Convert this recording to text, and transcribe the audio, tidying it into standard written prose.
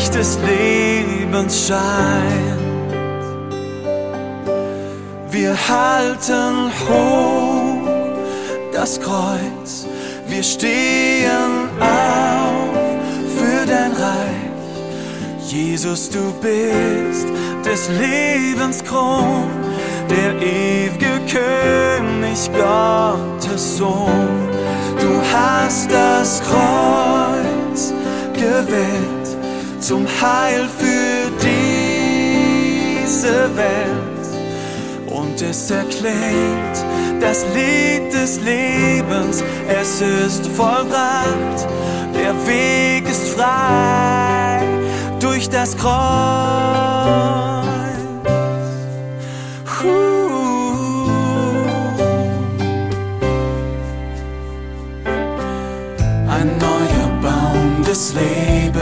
Licht des Lebens scheint. Wir halten hoch das Kreuz, wir stehen auf für dein Reich. Jesus, du bist des Lebens Kron, der ewige König, Gottes Sohn. Du hast das Kreuz gewählt zum Heil für diese Welt. Und es erklingt das Lied des Lebens, es ist vollbracht, der Weg ist frei durch das Kreuz. Ein neuer Baum des Lebens